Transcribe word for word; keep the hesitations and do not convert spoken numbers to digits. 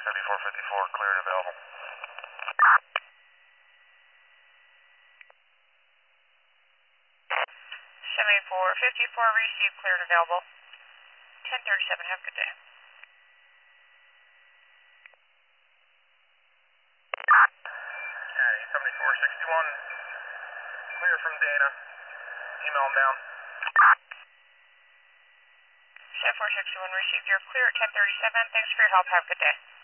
seventy-four fifty-four, clear and available. seventy-four fifty-four, received, clear and available. ten thirty-seven, have a good day. Caddy, seventy-four sixty-one, clear from Dana. Email them down. seventy-four sixty-one, received, you're clear at ten thirty-seven. Thanks for your help, have a good day.